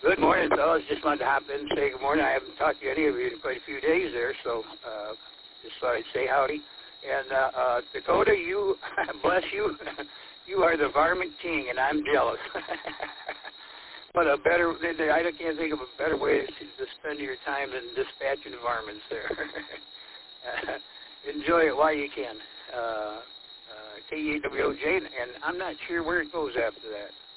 Good morning, fellas. Just wanted to hop in and say good morning. I haven't talked to any of you in quite a few days there, so just thought I'd say howdy. And Dakota, you, bless you, you are the varmint king, and I'm jealous. But I can't think of a better way to spend your time than dispatching varmints there. Enjoy it while you can. KEWOJ, and I'm not sure where it goes after that.